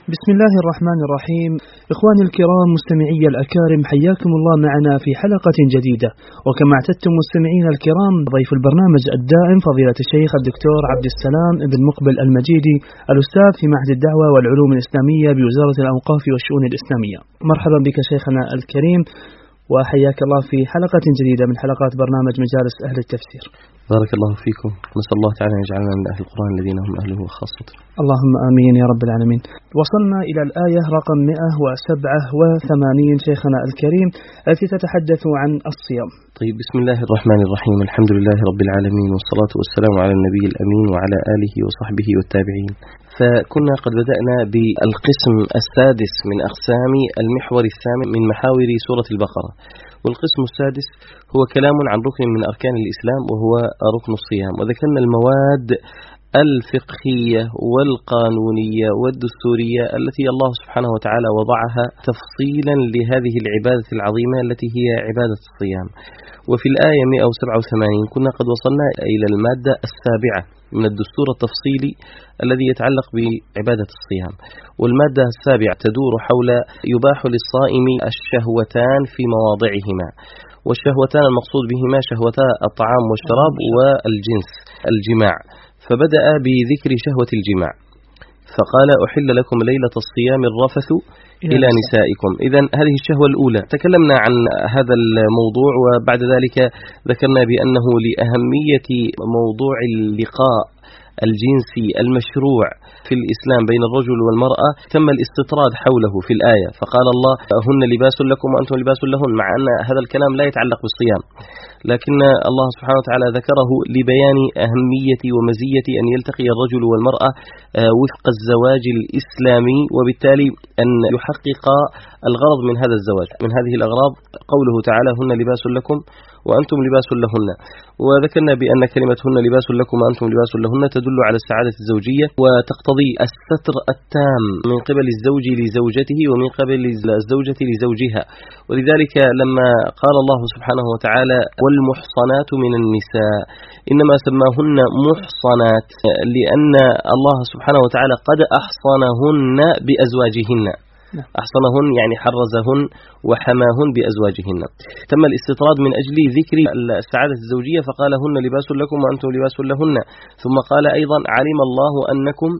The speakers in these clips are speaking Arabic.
بسم الله الرحمن الرحيم. إخواني الكرام مستمعي الأكارم، حياكم الله معنا في حلقة جديدة. وكما اعتدتم مستمعين الكرام، ضيف البرنامج الدائم فضيلة الشيخ الدكتور عبد السلام بن مقبل المجيدي، الأستاذ في معهد الدعوة والعلوم الإسلامية بوزارة الأوقاف والشؤون الإسلامية. مرحبا بك شيخنا الكريم، وحياك الله في حلقة جديدة من حلقات برنامج مجالس أهل التفسير. بارك الله فيكم، نسأل الله تعالى أن يجعلنا من أهل القرآن الذين هم أهله وخاصته. اللهم آمين يا رب العالمين. وصلنا إلى الآية رقم 187 شيخنا الكريم، التي تتحدث عن الصيام. طيب، بسم الله الرحمن الرحيم، الحمد لله رب العالمين، والصلاة والسلام على النبي الأمين وعلى آله وصحبه والتابعين. فكنا قد بدأنا بالقسم السادس من أقسام المحور الثامن من محاور سورة البقرة، والقسم السادس هو كلام عن ركن من أركان الإسلام وهو ركن الصيام، وذكرنا المواد الفقهية والقانونية والدستورية التي الله سبحانه وتعالى وضعها تفصيلا لهذه العبادة العظيمة التي هي عبادة الصيام. وفي الآية 187 كنا قد وصلنا إلى المادة السابعة من الدستور التفصيلي الذي يتعلق بعبادة الصيام، والمادة السابعة تدور حول يباح للصائم الشهوتان في مواضعهما، والشهوتان المقصود بهما شهوتا الطعام والشراب والجنس الجماع. فبدأ بذكر شهوة الجماع فقال: أحل لكم ليلة الصيام الرفث إلى نسائكم. إذن هذه الشهوة الأولى تكلمنا عن هذا الموضوع، وبعد ذلك ذكرنا بأنه لأهمية موضوع اللقاء الجنسي المشروع في الإسلام بين الرجل والمرأة تم الاستطراد حوله في الآية، فقال الله: هن لباس لكم وأنتم لباس لهن، مع أن هذا الكلام لا يتعلق بالصيام، لكن الله سبحانه وتعالى ذكره لبيان أهمية ومزية أن يلتقي الرجل والمرأة وفق الزواج الإسلامي، وبالتالي أن يحقق الغرض من هذا الزواج. من هذه الأغراض قوله تعالى: هن لباس لكم وأنتم لباس لهن. وذكرنا بأن كلمة هن لباس لكم وأنتم لباس لهن تدل على السعادة الزوجية، وتقتضي الستر التام من قبل الزوج لزوجته ومن قبل الزوجة لزوجها. ولذلك لما قال الله سبحانه وتعالى: والمحصنات من النساء، إنما سماهن محصنات لأن الله سبحانه وتعالى قد أحصنهن بأزواجهن، أحصنهن يعني حرزهن وحماهن بأزواجهن. تم الاستطراد من أجل ذكر السعادة الزوجية، فقال: هن لباس لكم وأنتم لباس لهن. ثم قال أيضا: علم الله أنكم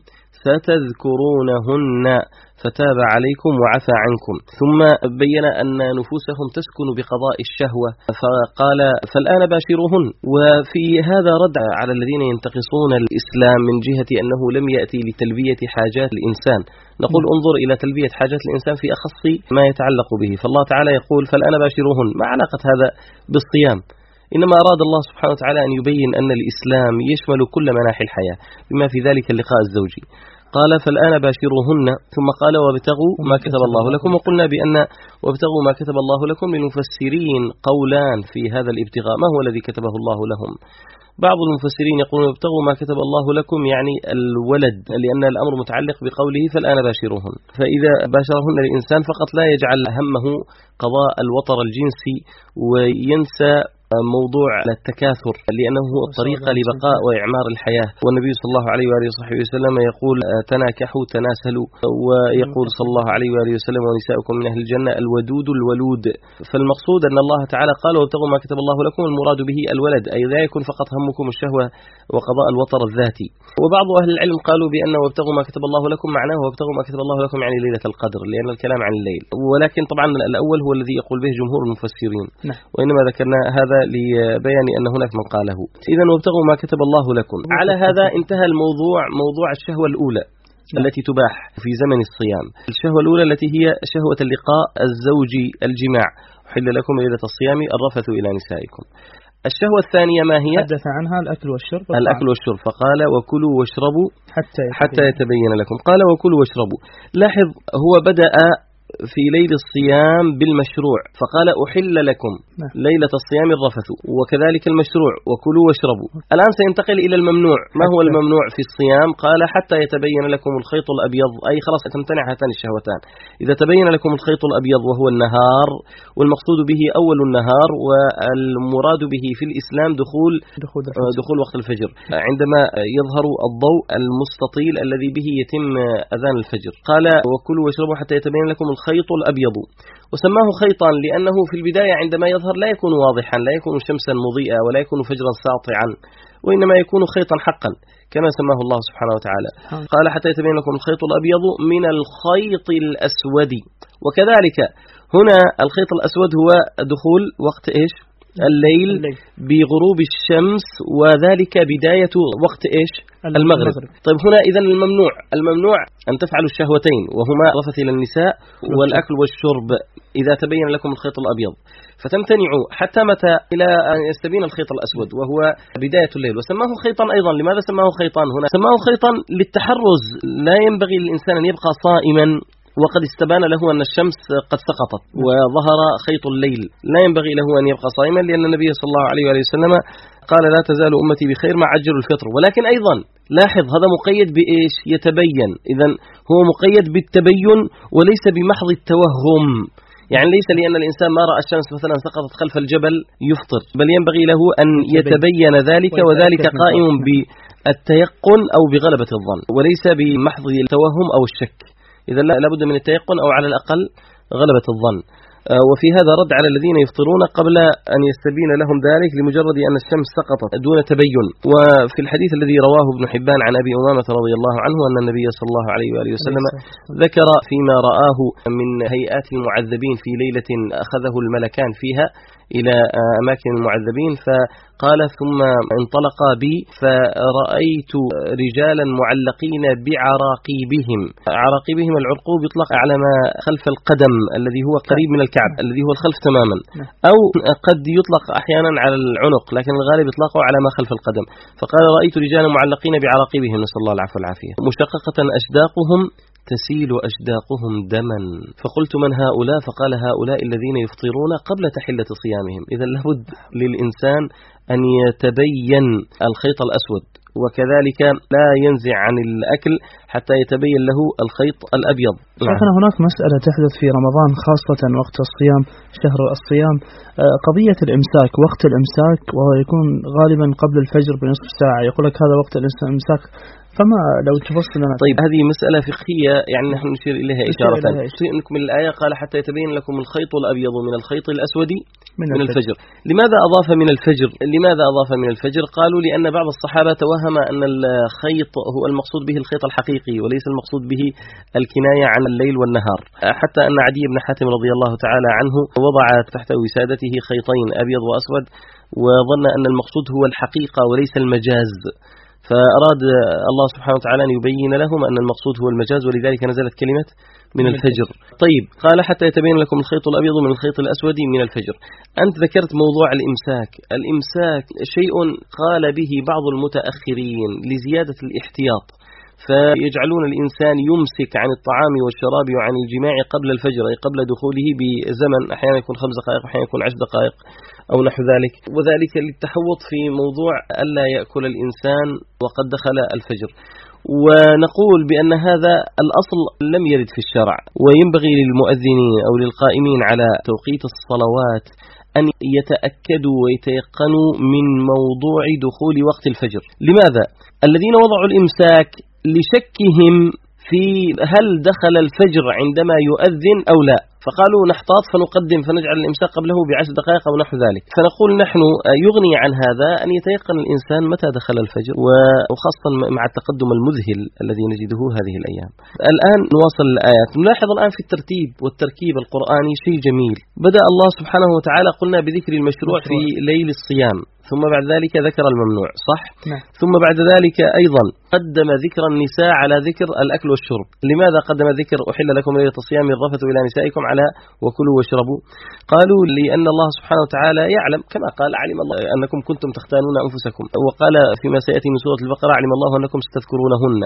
ستذكرونهن فتاب عليكم وعفى عنكم. ثم بين أن نفوسهم تسكن بقضاء الشهوة، فقال: فالآن باشروهن. وفي هذا رد على الذين ينتقصون الإسلام من جهة أنه لم يأتي لتلبية حاجات الإنسان. نقول: انظر إلى تلبية حاجات الإنسان في أخص ما يتعلق به، فالله تعالى يقول: فالآن باشروهن. ما علاقة هذا بالصيام؟ إنما أراد الله سبحانه وتعالى أن يبين أن الإسلام يشمل كل مناحي الحياة بما في ذلك اللقاء الزوجي. قال: فالآن باشروهن، ثم قال: وابتغوا ما كتب الله لكم. وقلنا بأن وابتغوا ما كتب الله لكم للمفسرين قولان في هذا الابتغاء، ما هو الذي كتبه الله لهم؟ بعض المفسرين يقولون: ابتغوا ما كتب الله لكم يعني الولد، لأن الأمر متعلق بقوله فالآن باشروهن. فإذا باشرهن الإنسان فقط لا يجعل همه قضاء الوطر الجنسي وينسى موضوع التكاثر، لأنه هو الطريقة لبقاء وإعمار الحياة. والنبي صلى الله عليه وآله وصحبه وسلم يقول: تناكحوا تناسلوا. ويقول صلى الله عليه وآله وسلم: ونساؤكم من أهل الجنة الودود الولود. فالمقصود أن الله تعالى قال: وابتغوا ما كتب الله لكم، المراد به الولد، أي لا يكون فقط همكم الشهوة وقضاء الوطر الذاتي. وبعض أهل العلم قالوا بأن وابتغوا ما كتب الله لكم معناه وابتغوا ما كتب الله لكم يعني ليلة القدر، لأن الكلام عن الليل. ولكن طبعا الأول هو الذي يقول به جمهور المفسرين، وإنما ذكرنا هذا لبيان أن هناك من قاله. إذن وابتغوا ما كتب الله لكم. على هذا انتهى الموضوع، موضوع الشهوة الأولى التي تباح في زمن الصيام. الشهوة الأولى التي هي شهوة اللقاء الزوجي الجماع، أحل لكم ليلة الصيام الرفث إلى نسائكم. الشهوة الثانية ما هي؟ حدث عنها الأكل والشرب. الأكل والشرب، فقال: وكلوا واشربوا حتى يتبين لكم. قال: وكلوا واشربوا. لاحظ، هو بدأ في ليل الصيام بالمشروع فقال أحل لكم ليلة الصيام الرفث، وكذلك المشروع وكلوا واشربوا. الآن سينتقل إلى الممنوع. ما هو الممنوع في الصيام؟ قال حتى يتبين لكم الخيط الأبيض، أي خلاص تمتنع هاتان الشهوتان. إذا تبين لكم الخيط الأبيض وهو النهار، والمقصود به أول النهار، والمراد به في الإسلام دخول وقت الفجر، عندما يظهر الضوء المستطيل الذي به يتم أذان الفجر. قال وكلوا واشربوا حتى يتبين لكم الخيط الأبيض، وسماه خيطا لأنه في البداية عندما يظهر لا يكون واضحا، لا يكون شمسا مضيئة ولا يكون فجرا ساطعا، وإنما يكون خيطا حقا كما سماه الله سبحانه وتعالى. قال حتى يتبين لكم الخيط الأبيض من الخيط الأسود. وكذلك هنا الخيط الأسود هو دخول وقت إيش؟ الليل بغروب الشمس، وذلك بداية وقت إيش؟ المغرب. طيب هنا إذن الممنوع أن تفعلوا الشهوتين، وهما الرفث إلى النساء والأكل والشرب إذا تبين لكم الخيط الأبيض، فتمتنعوا حتى متى؟ إلى أن يستبين الخيط الأسود وهو بداية الليل. وسماه خيطا أيضا. لماذا سماه خيطا هنا؟ سماه خيطا للتحرز. لا ينبغي للإنسان أن يبقى صائما وقد استبان له أن الشمس قد سقطت وظهر خيط الليل، لا ينبغي له أن يبقى صائما، لأن النبي صلى الله عليه وسلم قال لا تزال أمتي بخير ما عجلوا الفطر. ولكن أيضا لاحظ هذا مقيد بإيش؟ يتبين. إذن هو مقيد بالتبين وليس بمحض التوهم، يعني ليس لأن الإنسان ما رأى الشمس مثلا سقطت خلف الجبل يفطر، بل ينبغي له أن يتبين ذلك، وذلك قائم بالتيقن أو بغلبة الظن، وليس بمحض التوهم أو الشك. إذا لا بد من التيقن أو على الأقل غلبة الظن. وفي هذا رد على الذين يفطرون قبل أن يستبين لهم ذلك لمجرد أن الشمس سقطت دون تبين. وفي الحديث الذي رواه ابن حبان عن أبي أمامة رضي الله عنه أن النبي صلى الله عليه وآله وسلم ذكر فيما رآه من هيئات المعذبين في ليلة أخذه الملكان فيها إلى أماكن المعذبين، فقال ثم انطلق بي فرأيت رجالا معلقين بعراقيبهم. عراقيبهم العرقوب يطلق على ما خلف القدم الذي هو قريب من الكعب، الذي هو الخلف تماما، أو قد يطلق أحيانا على العنق، لكن الغالب يطلقه على ما خلف القدم. فقال رأيت رجالا معلقين بعراقيبهم نسأل الله العفو والعافية، مشققة أشداقهم تسيل أشداقهم دما. فقلت من هؤلاء؟ فقال هؤلاء الذين يفطرون قبل تحلة صيامهم. إذا لابد للإنسان أن يتبين الخيط الأسود، وكذلك لا ينزع عن الأكل حتى يتبين له الخيط الأبيض. شيخنا هناك مسألة تحدث في رمضان خاصة وقت الصيام، شهر الصيام، قضية الإمساك، وقت الإمساك، وهو يكون غالبا قبل الفجر بنصف ساعة، يقول لك هذا وقت الإمساك، فما لو تفصل لنا؟ طيب هذه مسألة فقهية يعني نحن نشير إليها إشارة. نكمل الآية. قال حتى يتبين لكم الخيط الأبيض من الخيط الأسود من الفجر. لماذا أضاف من الفجر؟ لماذا أضاف من الفجر؟ قالوا لأن بعض الصحابة توهم أن الخيط هو المقصود به الخيط الحقيقي وليس المقصود به الكناية عن الليل والنهار، حتى أن عدي بن حاتم رضي الله تعالى عنه وضع تحت وسادته خيطين أبيض وأسود، وظن أن المقصود هو الحقيقة وليس المجاز، فأراد الله سبحانه وتعالى أن يبين لهم أن المقصود هو المجاز، ولذلك نزلت كلمة من الفجر. طيب قال حتى يتبين لكم الخيط الأبيض من الخيط الأسود من الفجر. أنت ذكرت موضوع الإمساك. الإمساك شيء قال به بعض المتأخرين لزيادة الاحتياط، فيجعلون الإنسان يمسك عن الطعام والشراب وعن الجماع قبل الفجر، أي قبل دخوله بزمن، أحيانا يكون 5 دقائق، أحيانا يكون 10 دقائق أو نحو ذلك، وذلك للتحوط في موضوع ألا يأكل الإنسان وقد دخل الفجر. ونقول بأن هذا الأصل لم يرد في الشرع، وينبغي للمؤذنين أو للقائمين على توقيت الصلوات أن يتأكدوا ويتيقنوا من موضوع دخول وقت الفجر. لماذا؟ الذين وضعوا الإمساك لشكهم في هل دخل الفجر عندما يؤذن أو لا، فقالوا نحتاط فنقدم فنجعل الإمساك قبله ب10 دقائق أو نحو ذلك. فنقول نحن يغني عن هذا أن يتيقن الإنسان متى دخل الفجر، وخاصة مع التقدم المذهل الذي نجده هذه الأيام. الآن نواصل الآيات. نلاحظ الآن في الترتيب والتركيب القرآني شيء جميل. بدأ الله سبحانه وتعالى قلنا بذكر المشروع في ليل الصيام، ثم بعد ذلك ذكر الممنوع، صح؟ ثم بعد ذلك أيضا قدم ذكر النساء على ذكر الأكل والشرب. لماذا قدم ذكر أحل لكم ليلة الصيام الرفث إلى نسائكم على وكلوا واشربوا؟ قالوا لأن الله سبحانه وتعالى يعلم، كما قال علم الله أنكم كنتم تختانون أنفسكم، وقال فيما سيأتي من سورة البقرة علم الله أنكم ستذكرونهن.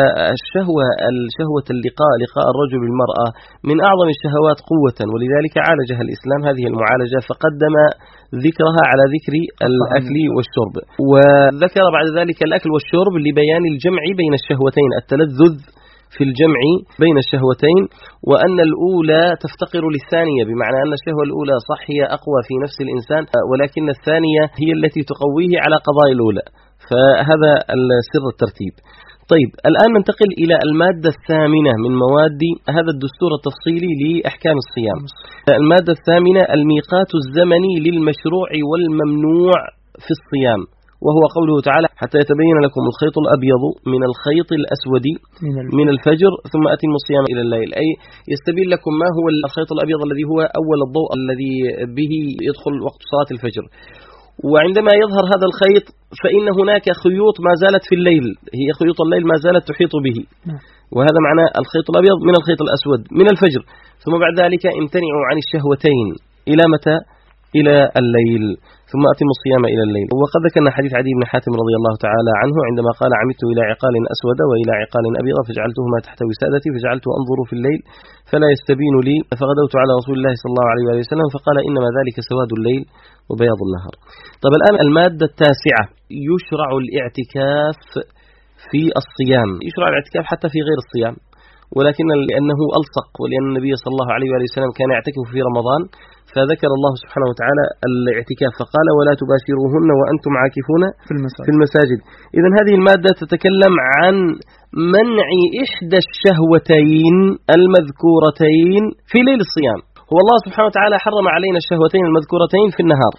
الشهوة اللقاء، لقاء الرجل بالمرأة، من أعظم الشهوات قوة، ولذلك عالجها الإسلام هذه المعالجة، فقدم ذكرها على ذكر الأكل والشرب، وذكر بعد ذلك الأكل والشرب لبيان الجمع بين الشهوتين، التلذذ في الجمع بين الشهوتين، وأن الأولى تفتقر للثانية، بمعنى أن الشهوة الأولى صح هي أقوى في نفس الإنسان، ولكن الثانية هي التي تقويه على قضاء الأولى، فهذا سر الترتيب. طيب، الآن ننتقل إلى المادة الثامنة من مواد هذا الدستور التفصيلي لأحكام الصيام. المادة الثامنة الميقات الزمني للمشروع والممنوع في الصيام، وهو قوله تعالى حتى يتبين لكم الخيط الأبيض من الخيط الأسود من الفجر ثم أتموا الصيام إلى الليل، أي يستبين لكم ما هو الخيط الأبيض الذي هو أول الضوء الذي به يدخل وقت صلاة الفجر. وعندما يظهر هذا الخيط فإن هناك خيوط ما زالت في الليل، هي خيوط الليل ما زالت تحيط به، وهذا معنى الخيط الأبيض من الخيط الأسود من الفجر. ثم بعد ذلك امتنعوا عن الشهوتين إلى متى؟ إلى الليل، ثم أتموا الصيام إلى الليل. وقد ذكرنا حديث عدي بن حاتم رضي الله تعالى عنه عندما قال عمدت إلى عقال أسود وإلى عقال أبيض فجعلتهما تحت وسادتي فجعلت أنظر في الليل فلا يستبين لي فغدوت على رسول الله صلى الله عليه وسلم فقال إنما ذلك سواد الليل وبياض النهار. طب الآن المادة التاسعة، يشرع الاعتكاف في الصيام. يشرع الاعتكاف حتى في غير الصيام، ولكن لأنه ألصق، ولأن النبي صلى الله عليه وسلم كان يعتكف في رمضان، فذكر الله سبحانه وتعالى الاعتكاف فقال ولا تباشروهن وأنتم عاكفون في المساجد. إذن هذه المادة تتكلم عن منع إحدى الشهوتين المذكورتين في ليل الصيام. هو الله سبحانه وتعالى حرم علينا الشهوتين المذكورتين في النهار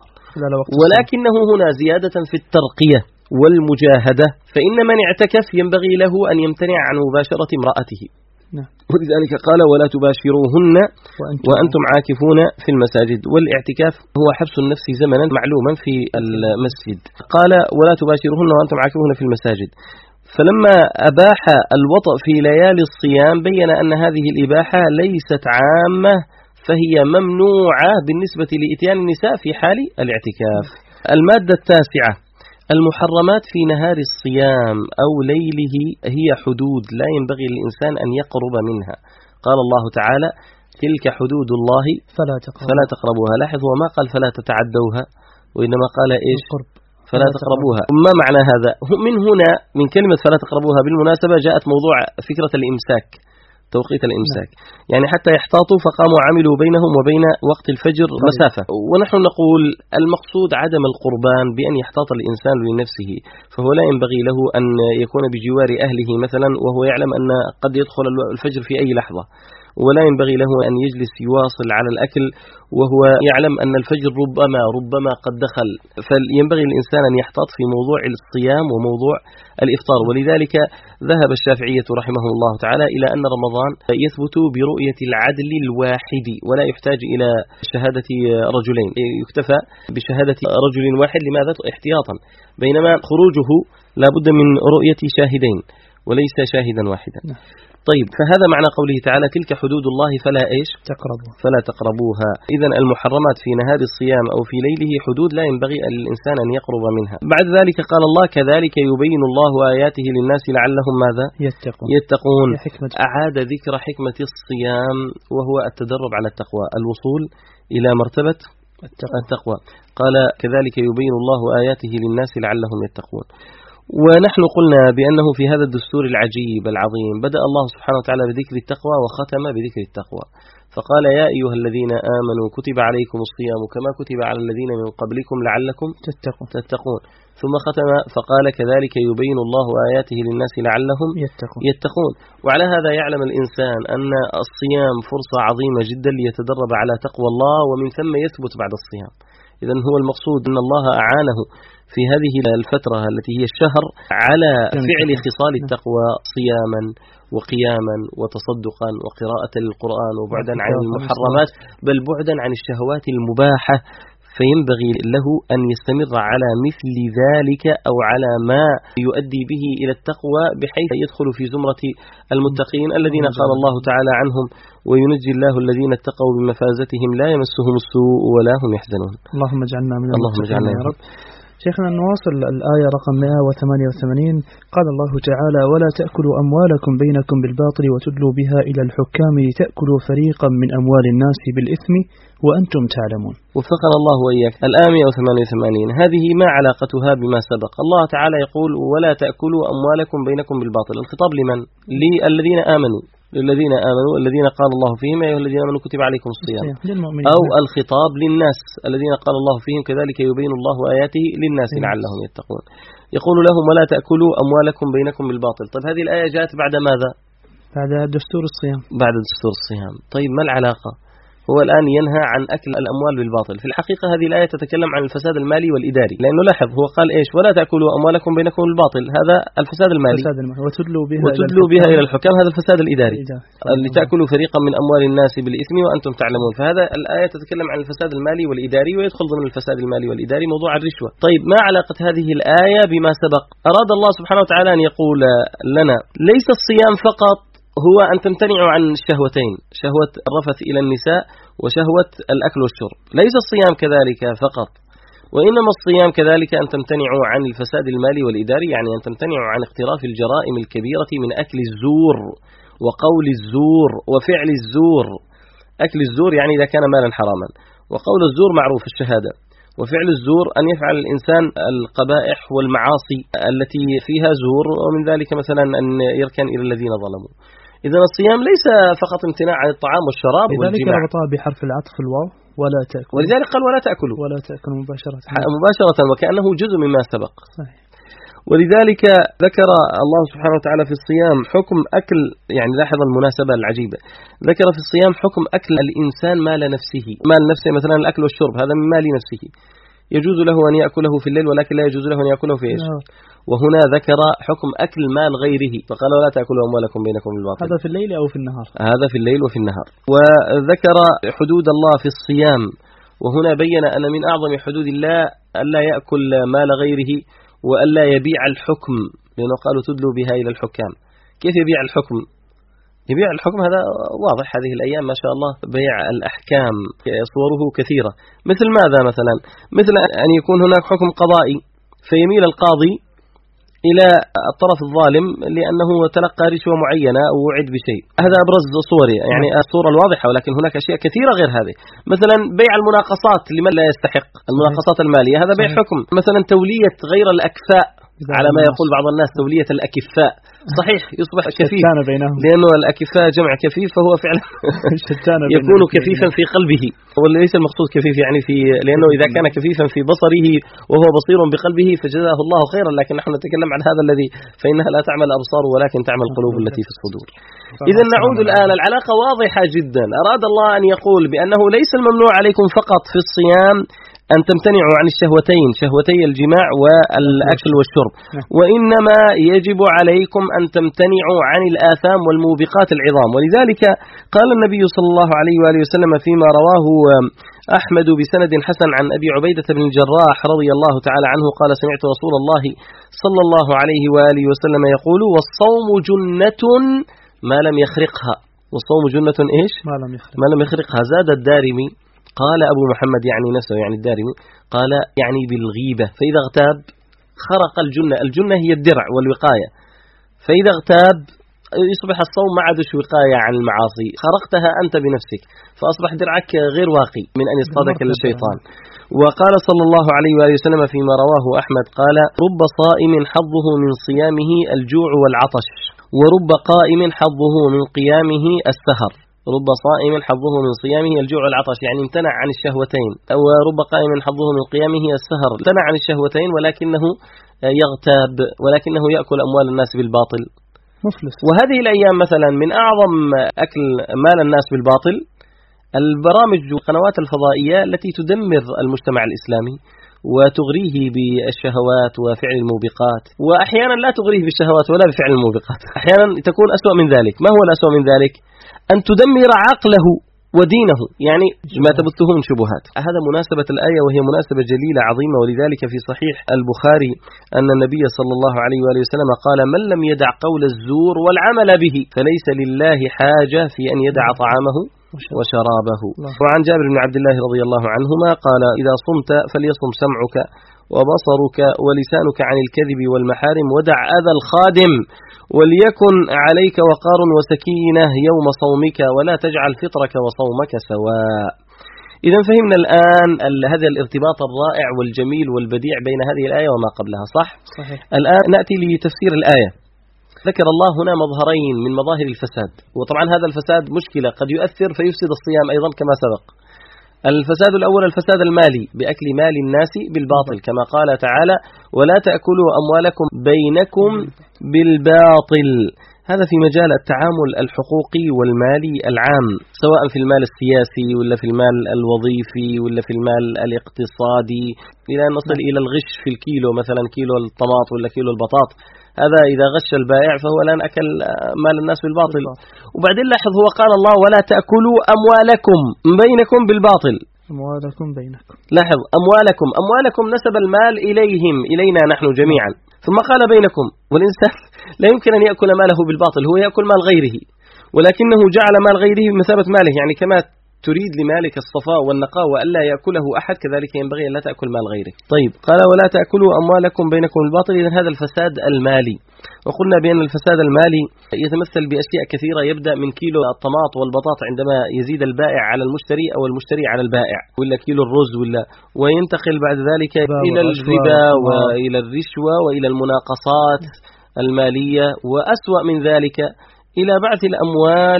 ولكنه هنا زيادة في الترقية والمجاهدة، فإن من اعتكف ينبغي له أن يمتنع عن مباشرة امرأته، ولذلك قال ولا تباشروهن وأنتم عاكفون في المساجد. والاعتكاف هو حبس النفس زمنا معلوما في المسجد، قال ولا تباشروهن وأنتم عاكفون في المساجد. فلما أباح الوطأ في ليالي الصيام بين أن هذه الإباحة ليست عامة، فهي ممنوعة بالنسبة لإتيان النساء في حال الاعتكاف. المادة التاسعة المحرمات في نهار الصيام أو ليله هي حدود لا ينبغي للإنسان أن يقرب منها. قال الله تعالى تلك حدود الله فلا تقربوها. لاحظ هو ما قال فلا تتعدوها، وإنما قال إيش؟ فلا تقربوها. ما معنى هذا؟ من هنا من كلمة فلا تقربوها بالمناسبة جاءت موضوع فكرة الإمساك، توقيت الإمساك، يعني حتى يحتاطوا فقاموا عملوا بينهم وبين وقت الفجر مسافة. ونحن نقول المقصود عدم القربان بأن يحتاط الإنسان لنفسه، فهو لا ينبغي له أن يكون بجوار أهله مثلا وهو يعلم أن قد يدخل الفجر في أي لحظة، ولا ينبغي له أن يجلس يواصل على الأكل وهو يعلم أن الفجر ربما قد دخل. فينبغي الإنسان أن يحتاط في موضوع الصيام وموضوع الإفطار. ولذلك ذهب الشافعية رحمه الله تعالى إلى أن رمضان يثبت برؤية العدل الواحد ولا يحتاج إلى شهادة رجلين، يكتفى بشهادة رجل واحد. لماذا؟ احتياطا، بينما خروجه لا بد من رؤية شاهدين وليس شاهدا واحدا. طيب، فهذا معنى قوله تعالى تلك حدود الله فلا تقربوها. إذن المحرمات في نهار الصيام أو في ليله حدود لا ينبغي للإنسان أن يقرب منها. بعد ذلك قال الله كذلك يبين الله آياته للناس لعلهم ماذا؟ يتقون. أعاد ذكر حكمة الصيام وهو التدرب على التقوى، الوصول إلى مرتبة التقوى. قال كذلك يبين الله آياته للناس لعلهم يتقون. ونحن قلنا بأنه في هذا الدستور العجيب العظيم بدأ الله سبحانه وتعالى بذكر التقوى وختم بذكر التقوى، فقال يا أيها الذين آمنوا كتب عليكم الصيام كما كتب على الذين من قبلكم لعلكم تتقون. ثم ختم فقال كذلك يبين الله آياته للناس لعلهم يتقون. وعلى هذا يعلم الإنسان أن الصيام فرصة عظيمة جدا ليتدرب على تقوى الله، ومن ثم يثبت بعد الصيام. إذن هو المقصود أن الله أعانه في هذه الفترة التي هي الشهر على فعل خصال التقوى صياما وقياما وتصدقا وقراءة للقرآن وبعدا عن المحرمات، بل بعدا عن الشهوات المباحة فينبغي له أن يستمر على مثل ذلك أو على ما يؤدي به إلى التقوى، بحيث يدخل في زمرة المتقين الذين قال الله تعالى عنهم: وينجي الله الذين اتقوا بمفازتهم لا يمسهم السوء ولا هم يحزنون. اللهم اجعلنا من المتقين يا رب. شيخنا نواصل الآية رقم 188. قال الله تعالى: ولا تأكلوا أموالكم بينكم بالباطل وتدلوا بها إلى الحكام لتأكلوا فريقا من أموال الناس بالإثم وأنتم تعلمون. وفقنا الله وإياك. الآية 188 هذه ما علاقتها بما سبق؟ الله تعالى يقول: ولا تأكلوا أموالكم بينكم بالباطل. الخطاب لمن؟ للذين آمنوا، الذين قال الله فيهم: يا أيها الذين آمنوا كتب عليكم الصيام. أو الخطاب للناس الذين قال الله فيهم: كذلك يبين الله آياته للناس لعلهم يتقون. يقول لهم: ولا تأكلوا أموالكم بينكم بالباطل. طيب هذه الآية جاءت بعد ماذا؟ بعد دستور الصيام. بعد دستور الصيام. طيب ما العلاقة؟ هو الآن ينهى عن أكل الأموال بالباطل. في الحقيقة هذه الآية تتكلم عن الفساد المالي والإداري، لأنه لاحظ هو قال إيش؟ ولا تأكلوا أموالكم بينكم بالباطل، هذا الفساد المالي. وتدلوا بها إلى الحكام، هذا الفساد الإداري. لتأكلوا فريقا من أموال الناس بالإثم وأنتم تعلمون. فهذا الآية تتكلم عن الفساد المالي والإداري، ويدخل ضمن الفساد المالي والإداري موضوع الرشوة. طيب ما علاقة هذه الآية بما سبق؟ أراد الله سبحانه وتعالى أن يقول لنا: ليس الصيام فقط هو أن تمتنعوا عن الشهوتين، شهوة الرفث إلى النساء وشهوة الأكل والشرب. ليس الصيام كذلك فقط، وإنما الصيام كذلك أن تمتنعوا عن الفساد المالي والإداري، يعني أن تمتنعوا عن اقتراف الجرائم الكبيرة من أكل الزور وقول الزور وفعل الزور. أكل الزور يعني إذا كان مالا حراما، وقول الزور معروف الشهادة، وفعل الزور أن يفعل الإنسان القبائح والمعاصي التي فيها زور، ومن ذلك مثلا أن يركن إلى الذين ظلموا. إذن الصيام ليس فقط امتناع عن الطعام والشراب والجماع. لذلك ربطها بحرف العطف الواو: ولا تأكلوا. ولذلك قال: ولا تأكلوا. ولا تأكلوا مباشرة وكأنه جزء مما سبق. صحيح. ولذلك ذكر الله سبحانه وتعالى في الصيام حكم أكل، يعني لاحظ المناسبة العجيبة، ذكر في الصيام حكم أكل الإنسان مال نفسه. مال نفسه مثلا الأكل والشرب، هذا من مال نفسه، يجوز له أن يأكله في الليل، ولكن لا يجوز له أن يأكله في إيش؟ وهنا ذكر حكم أكل مال غيره، فقال: ولا تأكلوا أموالكم بينكم بالباطل. هذا في الليل أو في النهار؟ هذا في الليل وفي النهار. وذكر حدود الله في الصيام، وهنا بين أن من أعظم حدود الله ألا يأكل مال غيره وألا يبيع الحكم، لأنه قالوا: تدلوا بها إلى الحكام. كيف يبيع الحكم؟ يبيع الحكم هذا واضح هذه الأيام ما شاء الله، بيع الأحكام صوره كثيرة. مثل ماذا مثلا؟ مثل أن يكون هناك حكم قضائي فيميل القاضي إلى الطرف الظالم لأنه تلقى رشوة معينة أو وعد بشيء. هذا أبرز صوري، يعني الصورة الواضحة، ولكن هناك أشياء كثيرة غير هذه. مثلا بيع المناقصات لمن لا يستحق، المناقصات المالية، هذا بيع حكم. مثلا تولية غير الأكفاء، على ما يقول بعض الناس تولية الأكفاء. صحيح، يصبح كفيف، لأنه الأكفاء جمع كفيف، فهو فعلا يكون كفيفا في قلبه، وليس المقصود كفيف يعني في، لأنه إذا كان كفيفا في بصره وهو بصير بقلبه فجزاه الله خيرا، لكن نحن نتكلم عن هذا الذي فإنها لا تعمل الأبصار ولكن تعمل القلوب التي في الصدور. إذا نعود الآن، العلاقة واضحة جدا. أراد الله أن يقول بأنه ليس الممنوع عليكم فقط في الصيام أن تمتنعوا عن الشهوتين، شهوتي الجماع والأكل والشرب، وإنما يجب عليكم أن تمتنعوا عن الآثام والموبقات العظام. ولذلك قال النبي صلى الله عليه وآله وسلم فيما رواه أحمد بسند حسن عن أبي عبيدة بن الجراح رضي الله تعالى عنه قال: سمعت رسول الله صلى الله عليه وآله وسلم يقول: والصوم جنة ما لم يخرقها. والصوم جنة إيش؟ ما لم يخرقها. زاد الدارمي قال أبو محمد، يعني نفسه يعني الدارمي، قال يعني بالغيبة، فإذا اغتاب خرق الجنة. الجنة هي الدرع والوقاية، فإذا اغتاب يصبح الصوم ما عادش وقاية عن المعاصي، خرقتها أنت بنفسك، فأصبح درعك غير واقي من أن يصطادك الشيطان. وقال صلى الله عليه وآله وسلم فيما رواه أحمد قال: رب صائم حظه من صيامه الجوع والعطش، ورب قائم حظه من قيامه السهر. رب صائم حظه من صيامه الجوع والعطش، يعني امتنع عن الشهوتين. ورب قائم حظه من قيامه السهر، امتنع عن الشهوتين ولكنه يغتاب، ولكنه يأكل أموال الناس بالباطل، مفلس. وهذه الأيام مثلا من أعظم أكل مال الناس بالباطل البرامج والقنوات الفضائية التي تدمر المجتمع الإسلامي وتغريه بالشهوات وفعل الموبقات، وأحيانا لا تغريه بالشهوات ولا بفعل الموبقات، أحيانا تكون أسوأ من ذلك. ما هو الأسوأ من ذلك؟ أن تدمر عقله ودينه، يعني ما تبثه من شبهات. هذا مناسبة الآية، وهي مناسبة جليلة عظيمة. ولذلك في صحيح البخاري أن النبي صلى الله عليه وآله وسلم قال: من لم يدع قول الزور والعمل به فليس لله حاجة في أن يدع طعامه وشرابه. وعن جابر بن عبد الله رضي الله عنهما قال: إذا صمت فليصم سمعك وبصرك ولسانك عن الكذب والمحارم، ودع أذى الخادم، وليكن عليك وقار وسكينة يوم صومك، ولا تجعل فطرك وصومك سواء. إذا فهمنا الآن هذا الارتباط الرائع والجميل والبديع بين هذه الآية وما قبلها، صح؟ صحيح. الآن نأتي لتفسير الآية. ذكر الله هنا مظهرين من مظاهر الفساد، وطبعا هذا الفساد مشكلة قد يؤثر فيفسد الصيام أيضا كما سبق. الفساد الأول الفساد المالي بأكل مال الناس بالباطل، كما قال تعالى: ولا تأكلوا أموالكم بينكم بالباطل. هذا في مجال التعامل الحقوقي والمالي العام، سواء في المال السياسي ولا في المال الوظيفي ولا في المال الاقتصادي، إلى أن نصل إلى الغش في الكيلو، مثلا كيلو الطماط ولا كيلو البطاط، هذا إذا غش البائع فهو الآن أكل مال الناس بالباطل. وبعدين لاحظ، هو قال الله: ولا تأكلوا أموالكم بينكم بالباطل. أموالكم بينكم، لاحظ أموالكم نسب المال إليهم، إلينا نحن جميعا، ثم قال بينكم. والإنسان لا يمكن أن يأكل ماله بالباطل، هو يأكل مال غيره، ولكنه جعل مال غيره بمثابة ماله. يعني كما تريد لمالك الصفاء والنقاء وألا يأكله أحد، كذلك ينبغي أن لا تأكل مال غيرك. طيب، قال: ولا تأكلوا أموالكم بينكم بالباطل. إذن هذا الفساد المالي. وقلنا بأن الفساد المالي يتمثل بأشياء كثيرة، يبدأ من كيلو الطماط والبطاط عندما يزيد البائع على المشتري أو المشتري على البائع، ولا كيلو الرز، وينتقل بعد ذلك إلى الربا وإلى الرشوة وإلى المناقصات المالية، وأسوأ من ذلك إلى بعث الأموال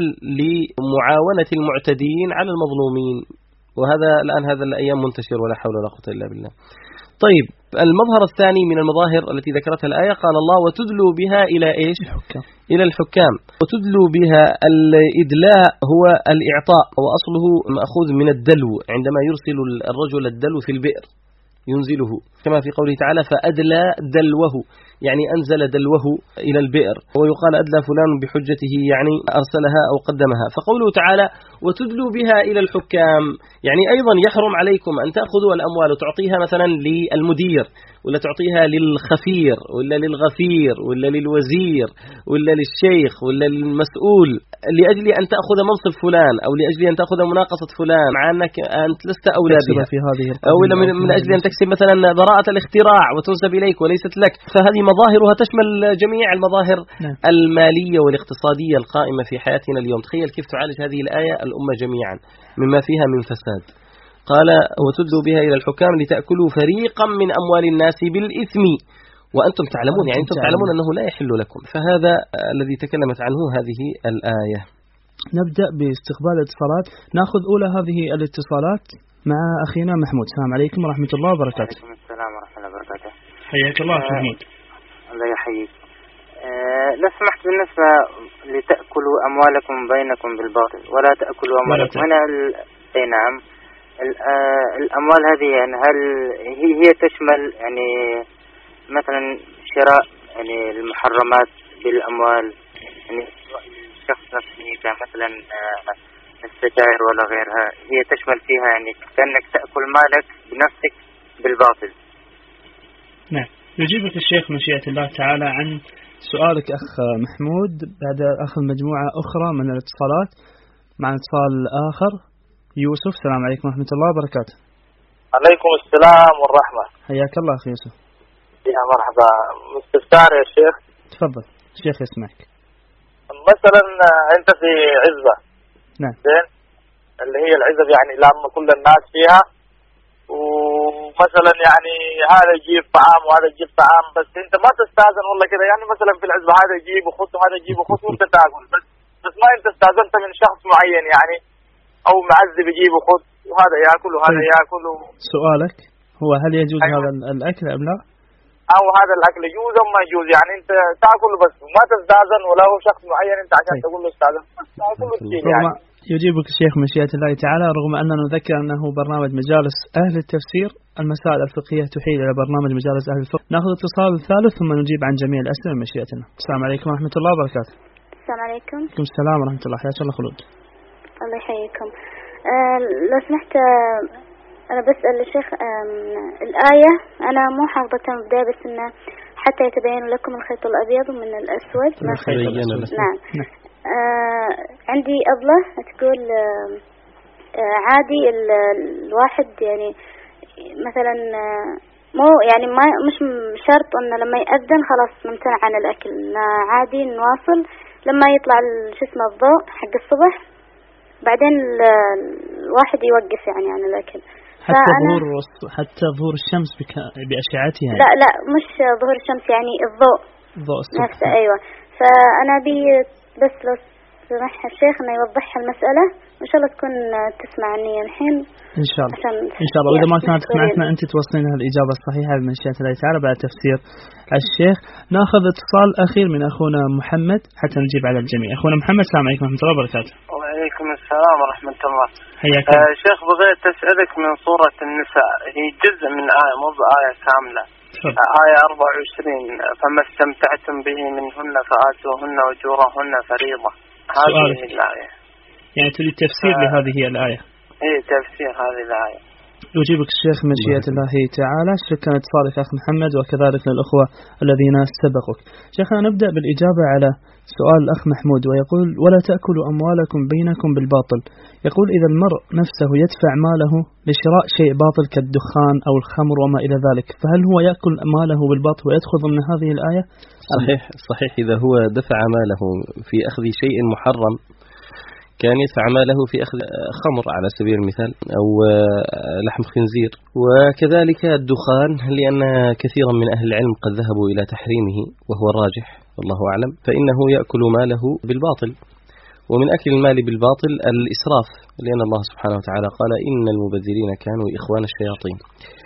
لمعاونة المعتدين على المظلومين. وهذا الآن هذا الأيام منتشر، ولا حول ولا قوة إلا بالله. طيب، المظهر الثاني من المظاهر التي ذكرتها الآية، قال الله: وتدلوا بها إلى إيش؟ إلى الحكام. وتدلوا بها، الإدلاء هو الإعطاء، وأصله مأخوذ من الدلو، عندما يرسل الرجل الدلو في البئر ينزله، كما في قوله تعالى: فأدلى دلوه، يعني أنزل دلوه إلى البئر. ويقال أدلى فلان بحجته، يعني أرسلها أو قدمها. فقوله تعالى: وتدلوا بها إلى الحكام، يعني أيضا يحرم عليكم أن تأخذوا الأموال وتعطيها مثلا للمدير، ولا تعطيها للخفير، ولا للغفير، ولا للوزير، ولا للشيخ، ولا للمسؤول، لأجل أن تأخذ منصب فلان، أو لأجل أن تأخذ مناقصة فلان، مع أنك أنت لست أولى بها، أو من أجل أن تكسب مثلا براءة الاختراع وتنسب إليك وليست لك. فهذه مظاهرها تشمل جميع المظاهر المالية والاقتصادية القائمة في حياتنا اليوم. تخيل كيف تعالج هذه الآية الأمة جميعا مما فيها من فساد. قال: وتدلوا بها إلى الحكام لتأكلوا فريقا من أموال الناس بالإثم وأنتم تعلمون، يعني أنتم تعلمون أنه لا يحل لكم. فهذا الذي تكلمت عنه هذه الآية. نبدأ باستقبال الاتصالات. نأخذ أولى هذه الاتصالات مع أخينا محمود. السلام عليكم ورحمة الله وبركاته. وعليكم السلام ورحمة الله وبركاته. حياك الله محمود. الله يحييك. لو سمحت، بالنسبة لتأكلوا أموالكم بينكم بالباطل ولا تأكلوا أموالكم، هنا أي نعم، الأموال هذه يعني هل هي تشمل يعني مثلا شراء يعني المحرمات بالأموال، يعني الشخص نفسه كمثلا السجائر ولا غيرها، هي تشمل فيها يعني كأنك تأكل مالك بنفسك بالباطل. نعم، يجيبك الشيخ مشيئة الله تعالى عن سؤالك أخ محمود بعد أخذ مجموعة أخرى من الاتصالات. مع اتصال آخر، يوسف. السلام عليكم ورحمة الله وبركاته. عليكم السلام والرحمة. حياك الله أخي يوسف. يا مرحبا. مستفسر يا شيخ. تفضل الشيخ يسمعك. مثلا أنت في عزبة، نعم، زين، اللي هي العزب يعني لما كل الناس فيها، ومثلا يعني هذا يجيب طعام وهذا يجيب طعام، بس أنت ما تستأذن والله كذا، يعني مثلا في العزبة هذا يجيب وخذ وهذا يجيب وخذ وأنت تاكل، بس ما أنت استأذنت من شخص معين يعني، أو معذب يجيب وخذ وهذا يأكل وهذا يأكل. سؤالك هو هل يجوز هذا الأكل أم لا؟ أو هذا الأكل يجوز أم ما يجوز؟ يعني أنت تأكل بس وما تستأذن، ولا هو شخص معين أنت عشان تقول له استأذن، بس تأكل وتجيب يعني. يجيبك الشيخ مشيئة الله تعالى، رغم أننا نذكر أنه برنامج مجالس أهل التفسير، المسائل الفقهية تحيل إلى برنامج مجالس أهل الفقه. نأخذ اتصال ثالث ثم نجيب عن جميع الأسئلة مشيئتنا. السلام عليكم ورحمة الله وبركاته. السلام عليكم. وعليكم السلام ورحمة الله. حياك الله خلود. الله يحييكم. لو سمحت أنا بسأل الشيخ الآية أنا مو حافظتها من البداية، بس إنه حتى يتبين لكم الخيط الأبيض من الأسود. نعم. عندي أبلة تقول عادي الواحد يعني مثلا مو يعني ما مش شرط إنه لما يأذن خلاص نمتنع عن الأكل، عادي نواصل لما يطلع شو اسمه الضوء حق الصبح، بعدين الواحد يوقف يعني عن الأكل حتى ظهور الشمس بأشعتها. لا مش ظهور الشمس، يعني الضوء نفسه. أيوة. فأنا بس لو سمح الشيخ إنه يوضحها المسألة، إن شاء الله تكون تسمعني الحين إن شاء الله. إن شاء الله. وإذا ما كانت معنا أنت توصلينها الإجابة الصحيحة بمشيئة الله تعالى بعد تفسير الشيخ. نأخذ اتصال أخير من أخونا محمد حتى نجيب على الجميع. أخونا محمد، السلام عليكم ورحمة الله وبركاته. وعليكم السلام ورحمة الله. حياك شيخ، بغيت أسألك من سورة النساء، هي جزء من آية مو بآية كاملة. آية 24 فما استمتعتم به منهن فآتوهن أجورهن فريضة. هذه الآية يعني تريد تفسير لهذه الآية؟ إيه، تفسير هذه الآية. يجيبك الشيخ مشيئة الله تعالى. شكرا لاتصالك أخ محمد، وكذلك للأخوة الذين سبقوك. شيخنا نبدأ بالإجابة على سؤال الأخ محمود، ويقول ولا تأكلوا أموالكم بينكم بالباطل. يقول إذا المرء نفسه يدفع ماله لشراء شيء باطل كالدخان أو الخمر وما إلى ذلك، فهل هو يأكل ماله بالباطل ويدخل ضمن هذه الآية؟ صحيح. إذا هو دفع ماله في أخذ شيء محرم، كان يدفع ماله في أخذ خمر على سبيل المثال أو لحم خنزير، وكذلك الدخان، لأن كثيرا من أهل العلم قد ذهبوا إلى تحريمه وهو راجح والله أعلم، فإنه يأكل ماله بالباطل. ومن أكل المال بالباطل الإسراف، لأن الله سبحانه وتعالى قال إن المبذرين كانوا إخوان الشياطين.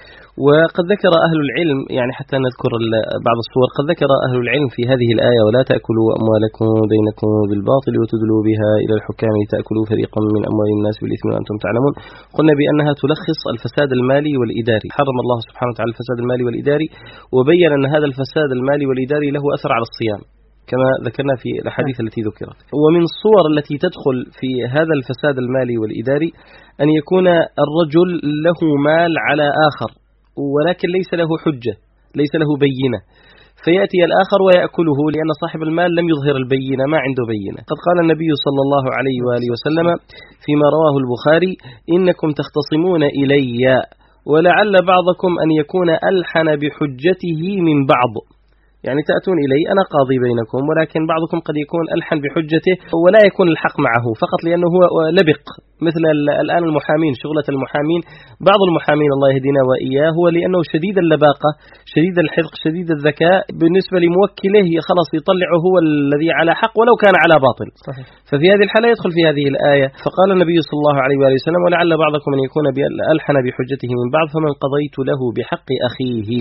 وقد ذكر أهل العلم، يعني حتى نذكر بعض الصور، قد ذكر أهل العلم في هذه الآية ولا تأكلوا أموالكم بينكم بالباطل وتدلوا بها إلى الحكام لتأكلوا فريقا من أموال الناس بالإثم وأنتم تعلمون. قلنا بأنها تلخص الفساد المالي والإداري. حرم الله سبحانه وتعالى الفساد المالي والإداري، وبين أن هذا الفساد المالي والإداري له أثر على الصيام كما ذكرنا في الحديث التي ذكرت. ومن الصور التي تدخل في هذا الفساد المالي والإداري أن يكون الرجل له مال على آخر ولكن ليس له حجة، ليس له بينة، فيأتي الآخر ويأكله لأن صاحب المال لم يظهر البينة، ما عنده بينة. قد قال النبي صلى الله عليه وآله وسلم فيما رواه البخاري إنكم تختصمون إلي ولعل بعضكم أن يكون ألحن بحجته من بعض، يعني تأتون إلي أنا قاضي بينكم، ولكن بعضكم قد يكون ألحن بحجته ولا يكون الحق معه فقط لأنه هو لبق. مثل الآن المحامين، شغلة المحامين، بعض المحامين الله يهدينا وإياه هو لأنه شديد اللباقة شديد الحذق شديد الذكاء، بالنسبة لموكله خلاص يطلعه هو الذي على حق ولو كان على باطل. صحيح. ففي هذه الحالة يدخل في هذه الآية. فقال النبي صلى الله عليه وآله وسلم ولعل بعضكم أن يكون ألحن بحجته من بعض، فمن قضيت له بحق أخيه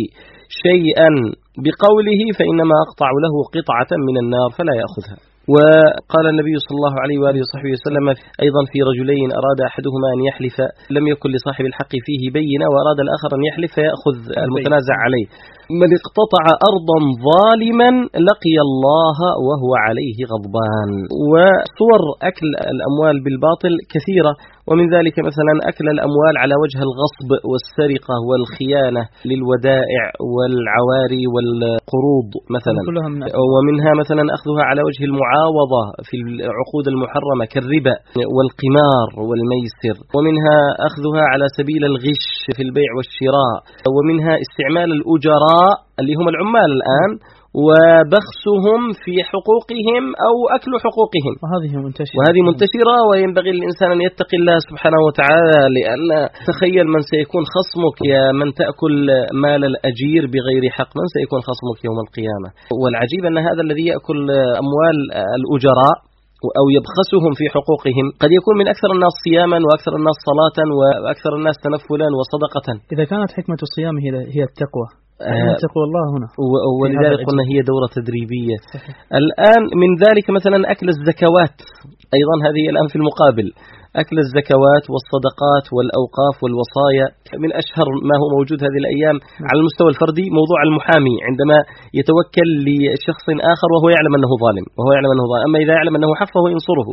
شيئا بقوله فإنما أقطع له قطعة من النار فلا يأخذها. وقال النبي صلى الله عليه وآله وصحبه وسلم أيضا في رجلين أراد أحدهما أن يحلف لم يكن لصاحب الحق فيه بينة وأراد الآخر أن يحلف فيأخذ المتنازع عليه. من اقتطع أرضا ظالما لقي الله وهو عليه غضبان. وصور أكل الأموال بالباطل كثيرة، ومن ذلك مثلا أكل الأموال على وجه الغصب والسرقة والخيانة للودائع والعواري والقروض مثلا، ومنها مثلا أخذها على وجه المعاوضة في العقود المحرمة كالربا والقمار والميسر، ومنها أخذها على سبيل الغش في البيع والشراء، ومنها استعمال الأجراء اللي هم العمال الآن وبخسهم في حقوقهم أو أكل حقوقهم، وهذه منتشرة وينبغي للإنسان أن يتقي الله سبحانه وتعالى، لأن تخيل من سيكون خصمك يا من تأكل مال الأجير بغير حق، من سيكون خصمك يوم القيامة. والعجيب أن هذا الذي يأكل أموال الأجراء أو يبخسهم في حقوقهم قد يكون من أكثر الناس صياما وأكثر الناس صلاة وأكثر الناس تنفلا وصدقة. إذا كانت حكمة الصيام هي التقوى، تقوى الله هنا، ولذلك قلنا هي دورة تدريبية. الآن من ذلك مثلا أكل الزكوات، أيضا هذه الآن في المقابل أكل الزكوات والصدقات والأوقاف والوصايا. من أشهر ما هو موجود هذه الأيام على المستوى الفردي موضوع المحامي عندما يتوكل لشخص آخر وهو يعلم أنه ظالم، أما إذا يعلم أنه حق فهو ينصره.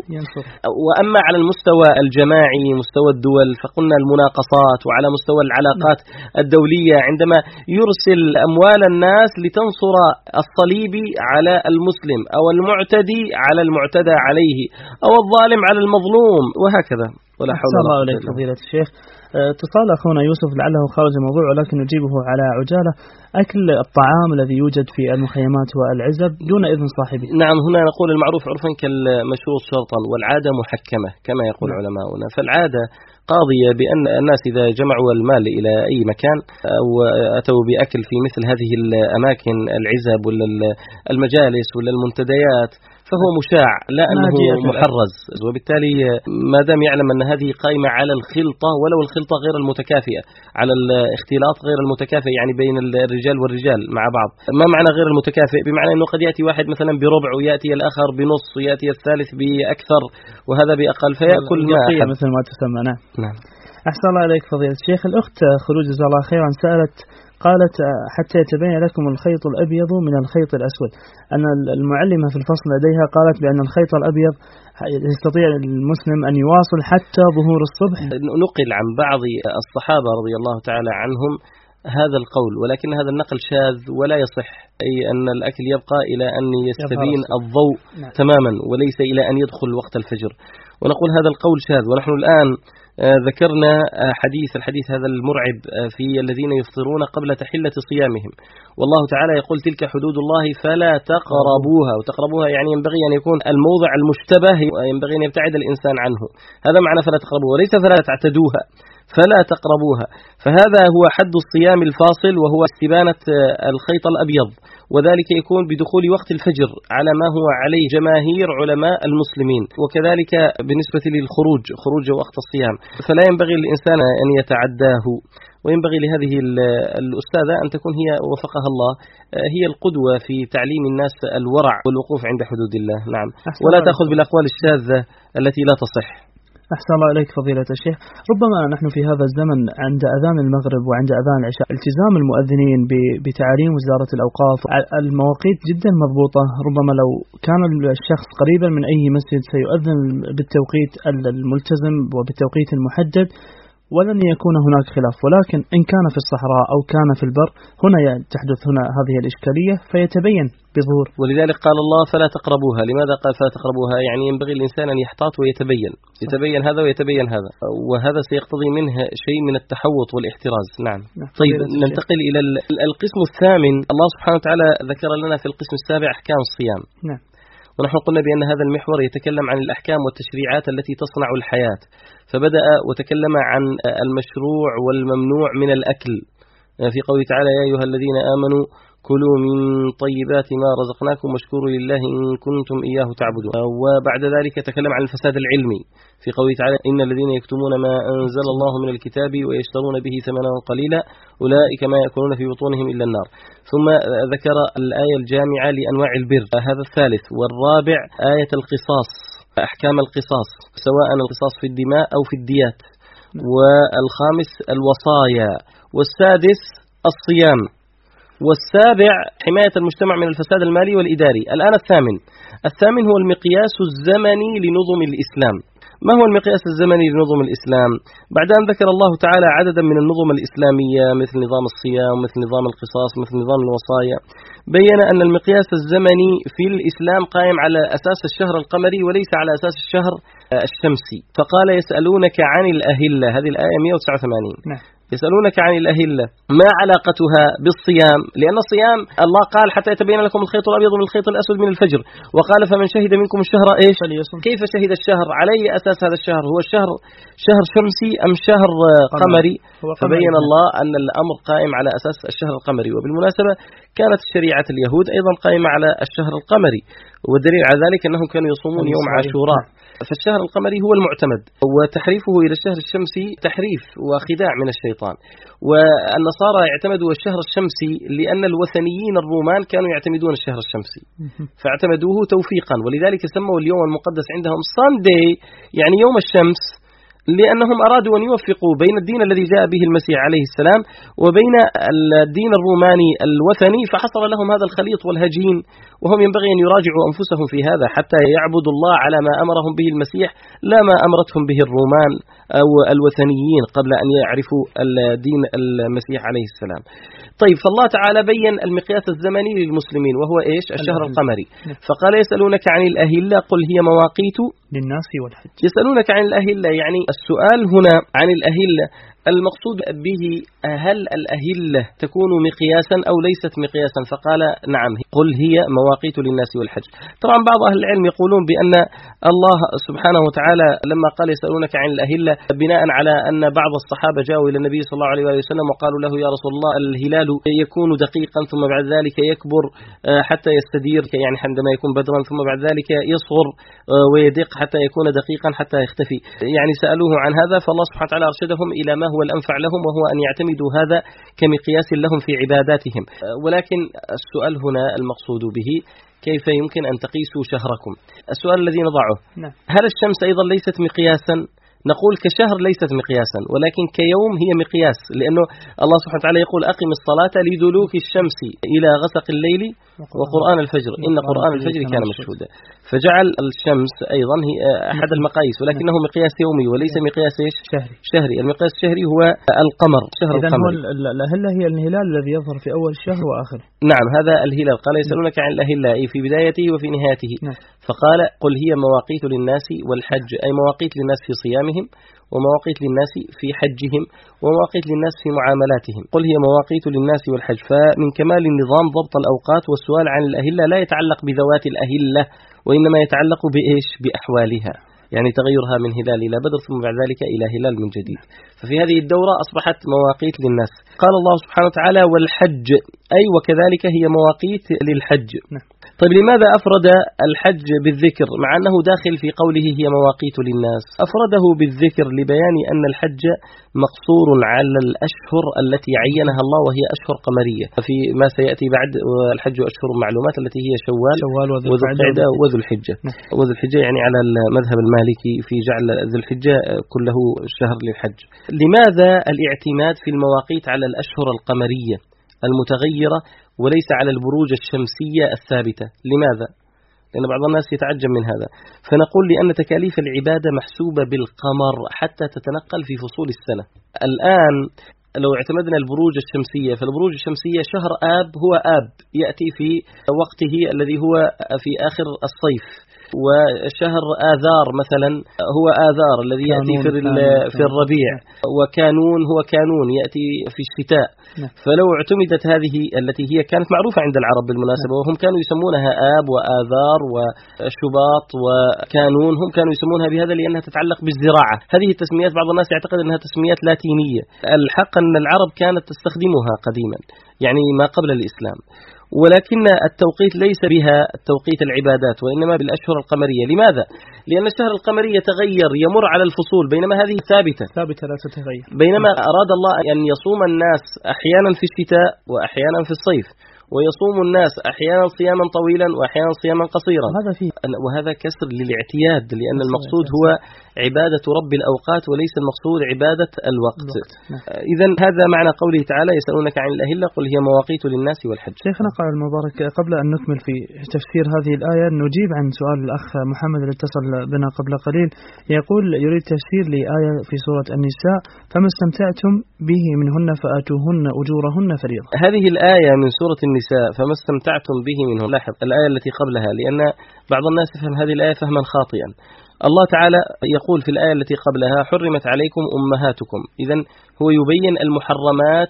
وأما على المستوى الجماعي مستوى الدول فقلنا المناقصات، وعلى مستوى العلاقات الدولية عندما يرسل أموال الناس لتنصر الصليبي على المسلم أو المعتدي على المعتدى عليه أو الظالم على المظلوم وهكذا. ولا حول ولا قوة إلا بالله. فضيلة الشيخ، اتصال أخونا يوسف لعله خارج الموضوع ولكن نجيبه على عجالة. أكل الطعام الذي يوجد في المخيمات والعزب دون إذن صاحبه. نعم، هنا نقول المعروف عرفا كالمشروط شرطا، والعادة محكمة كما يقول علماؤنا. فالعادة قاضية بأن الناس إذا جمعوا المال إلى أي مكان أو أتوا بأكل في مثل هذه الأماكن العزب ولا المجالس ولا المنتديات فهو مشاع، لا أنه محرز. وبالتالي ما دام يعلم أن هذه قائمة على الخلطة ولو الخلطة غير المتكافئة، على الاختلاط غير المتكافئ يعني بين الرجال والرجال مع بعض. ما معنى غير المتكافئ؟ بمعنى أنه قد يأتي واحد مثلا بربع ويأتي الآخر بنص ويأتي الثالث بأكثر وهذا بأقل فيأكل ما مثل ما تسمى. نعم. أحسن الله عليك فضيلة الشيخ. الأخت خلود جزاها الله خيرا سألت قالت حتى يتبين لكم الخيط الأبيض من الخيط الأسود. أن المعلمة في الفصل لديها قالت بأن الخيط الأبيض يستطيع المسلم أن يواصل حتى ظهور الصبح. نقل عن بعض الصحابة رضي الله تعالى عنهم هذا القول، ولكن هذا النقل شاذ ولا يصح، أي أن الأكل يبقى إلى أن يستبين الضوء تماما وليس إلى أن يدخل وقت الفجر. ونقول هذا القول شاذ. ونحن الآن ذكرنا الحديث هذا المرعب في الذين يفطرون قبل تحلة صيامهم، والله تعالى يقول تلك حدود الله فلا تقربوها. وتقربوها يعني ينبغي أن يكون الموضع المشتبه ينبغي أن يبتعد الإنسان عنه، هذا معنى فلا تقربوها، وليس فلا تعتدوها، فلا تقربوها. فهذا هو حد الصيام الفاصل وهو استبانة الخيط الأبيض، وذلك يكون بدخول وقت الفجر على ما هو عليه جماهير علماء المسلمين. وكذلك بالنسبة خروج وقت الصيام فلا ينبغي للإنسان أن يتعداه. وينبغي لهذه الأستاذة أن تكون هي وفقها الله هي القدوة في تعليم الناس الورع والوقوف عند حدود الله. نعم، ولا تأخذ بالأقوال الشاذة التي لا تصح. أحسن الله إليك فضيلة الشيخ. ربما نحن في هذا الزمن عند أذان المغرب وعند أذان العشاء التزام المؤذنين بتعاليم وزارة الأوقاف، المواقيت جدا مضبوطة. ربما لو كان الشخص قريبا من أي مسجد سيؤذن بالتوقيت الملتزم وبالتوقيت المحدد ولن يكون هناك خلاف. ولكن إن كان في الصحراء أو كان في البر هنا تحدث هذه الإشكالية فيتبين بظهور. ولذلك قال الله فلا تقربوها. لماذا قال فلا تقربوها؟ يعني ينبغي الإنسان أن يحتاط يتبين هذا ويتبين هذا، وهذا سيقتضي منه شيء من التحوط والاحتراز. نعم. طيب ننتقل إلى القسم الثامن. الله سبحانه وتعالى ذكر لنا في القسم السابع أحكام الصيام. نعم. ونحن قلنا بأن هذا المحور يتكلم عن الأحكام والتشريعات التي تصنع الحياة، فبدأ وتكلم عن المشروع والممنوع من الأكل في قوله تعالى يا أيها الذين آمنوا كلوا من طيبات ما رزقناكم واشكروا لله إن كنتم إياه تعبدون. وبعد ذلك تكلم عن الفساد العلمي في قوله تعالى إن الذين يكتمون ما أنزل الله من الكتاب ويشترون به ثمنا قليلا أولئك ما يأكلون في بطونهم إلا النار. ثم ذكر الآية الجامعة لأنواع البر، هذا الثالث. والرابع آية القصاص، أحكام القصاص سواء القصاص في الدماء أو في الديات. والخامس الوصايا. والسادس الصيام. والسابع حماية المجتمع من الفساد المالي والإداري. الآن الثامن هو المقياس الزمني لنظم الإسلام. ما هو المقياس الزمني لنظم الإسلام؟ بعد أن ذكر الله تعالى عددا من النظم الإسلامية مثل نظام الصيام، مثل نظام القصاص، مثل نظام الوصايا، بين أن المقياس الزمني في الإسلام قائم على أساس الشهر القمري وليس على أساس الشهر الشمسي. فقال يسألونك عن الأهلة، هذه الآية 189. نعم. يسألونك عن الأهلة ما علاقتها بالصيام؟ لأن الصيام الله قال حتى يتبين لكم الخيط الأبيض من الخيط الأسود من الفجر، وقال فمن شهد منكم الشهر إيش؟ كيف شهد الشهر؟ على أي أساس هذا الشهر؟ هو شهر شمسي أم شهر قمري؟ فبين الله أن الأمر قائم على أساس الشهر القمري. وبالمناسبة كانت شريعة اليهود أيضا قائمة على الشهر القمري، والدليل على ذلك أنهم كانوا يصومون يوم عاشوراء. فالشهر القمري هو المعتمد، وتحريفه إلى الشهر الشمسي تحريف وخداع من الشيطان. والنصارى يعتمدوا الشهر الشمسي لأن الوثنيين الرومان كانوا يعتمدون الشهر الشمسي فاعتمدوه توفيقا، ولذلك سموا اليوم المقدس عندهم Sunday يعني يوم الشمس، لأنهم أرادوا أن يوفقوا بين الدين الذي جاء به المسيح عليه السلام وبين الدين الروماني الوثني، فحصل لهم هذا الخليط والهجين، وهم ينبغي أن يراجعوا أنفسهم في هذا حتى يعبدوا الله على ما أمرهم به المسيح لا ما أمرتهم به الرومان أو الوثنيين قبل أن يعرفوا الدين المسيح عليه السلام. طيب، فالله تعالى بين المقياس الزمني للمسلمين وهو إيش؟ الشهر القمري. فقال: يسألونك عن الأهلة قل هي مواقيت للناس والحج. يسألونك عن الأهلة، يعني السؤال هنا عن الأهلة المقصود به هل الأهلة تكون مقياسا أو ليست مقياسا؟ فقال: نعم، قل هي مواقيت للناس والحج. طبعا بعض أهل العلم يقولون بأن الله سبحانه وتعالى لما قال يسألونك عن الأهلة بناء على أن بعض الصحابة جاءوا إلى النبي صلى الله عليه وسلم وقالوا له: يا رسول الله، الهلال يكون دقيقا ثم بعد ذلك يكبر حتى يستدير، يعني عندما يكون بدرا، ثم بعد ذلك يصغر ويدق حتى يكون دقيقا حتى يختفي. يعني سألوه عن هذا، فالله سبحانه وتعالى أرشدهم إلى ما هو الأنفع لهم، وهو أن يعتمدوا هذا كمقياس لهم في عباداتهم. ولكن السؤال هنا المقصود به: كيف يمكن أن تقيسوا شهركم؟ السؤال الذي نضعه: هل الشمس أيضا ليست مقياسا؟ نقول كشهر ليست مقياسا، ولكن كيوم هي مقياس، لأنه الله سبحانه وتعالى يقول: أقم الصلاة لدلوك الشمس إلى غسق الليل وقرآن الفجر إن قرآن الفجر كان مشهودا. فجعل الشمس أيضا هي أحد المقاييس، ولكنه مقياس يومي وليس مقياس إيش؟ شهري. المقياس الشهري هو القمر، شهر القمر. الأهلة هي الهلال الذي يظهر في أول الشهر وآخره. نعم، هذا الهلال. قال: يسألونك عن الأهلة، أي في بدايته وفي نهايته. فقال: قل هي مواقيت للناس والحج، أي مواقيت للناس في صيامهم، ومواقيت للناس في حجهم، ومواقيت للناس في معاملاتهم. قل هي مواقيت للناس والحج. فمن كمال النظام ضبط الأوقات، والسؤال عن الأهلة لا يتعلق بذوات الأهلة، وإنما يتعلق بإيش؟ بأحوالها، يعني تغيرها من هلال إلى بدر ثم بعد ذلك إلى هلال من جديد. ففي هذه الدورة أصبحت مواقيت للناس. قال الله سبحانه وتعالى: والحج، أي وكذلك هي مواقيت للحج. طيب، لماذا أفرد الحج بالذكر مع أنه داخل في قوله هي مواقيت للناس؟ أفرده بالذكر لبيان أن الحج مقصور على الأشهر التي عينها الله، وهي أشهر قمرية. في ما سيأتي بعد: الحج أشهر معلومات، التي هي شوال وذو القعدة وذو الحجة. وذو الحجة يعني على المذهب المالكي في جعل ذو الحجة كله شهر للحج. لماذا الاعتماد في المواقيت على الأشهر القمرية المتغيرة وليس على البروج الشمسية الثابتة؟ لماذا؟ لأن بعض الناس يتعجب من هذا. فنقول: لأن تكاليف العبادة محسوبة بالقمر حتى تتنقل في فصول السنة. الآن لو اعتمدنا البروج الشمسية، فالبروج الشمسية شهر آب هو آب يأتي في وقته الذي هو في آخر الصيف، وشهر آذار مثلا هو آذار الذي يأتي في الربيع، وكانون هو كانون يأتي في الشتاء. فلو اعتمدت هذه التي هي كانت معروفة عند العرب بالمناسبة، وهم كانوا يسمونها آب وآذار وشباط وكانون، هم كانوا يسمونها بهذا لأنها تتعلق بالزراعة. هذه التسميات بعض الناس يعتقد أنها تسميات لاتينية، الحق أن العرب كانت تستخدمها قديما، يعني ما قبل الإسلام، ولكن التوقيت ليس بها توقيت العبادات، وإنما بالأشهر القمرية. لماذا؟ لأن الشهر القمري يتغير، يمر على الفصول، بينما هذه ثابتة لا تتغير. بينما أراد الله أن يصوم الناس أحيانا في الشتاء وأحيانا في الصيف، ويصوم الناس أحيانا صياما طويلا وأحيانا صياما قصيرا، وهذا كسر للاعتياد، لأن المقصود هو عبادة رب الأوقات وليس المقصود عبادة الوقت. إذن هذا معنى قوله تعالى: يسألونك عن الأهلة قل هي مواقيت للناس والحج. شيخنا قال المبارك، قبل أن نكمل في تفسير هذه الآية نجيب عن سؤال الأخ محمد اللي اتصل بنا قبل قليل، يقول يريد تفسير لآية في سورة النساء: فما استمتعتم به منهن فآتوهن أجورهن فريضة. هذه الآية من سورة النساء، فما استمتعتم به منهن. لاحظ الآية التي قبلها، لأن بعض الناس يفهم هذه الآية فهما خاطئا. الله تعالى يقول في الآية التي قبلها: حرمت عليكم أمهاتكم. إذن هو يبين المحرمات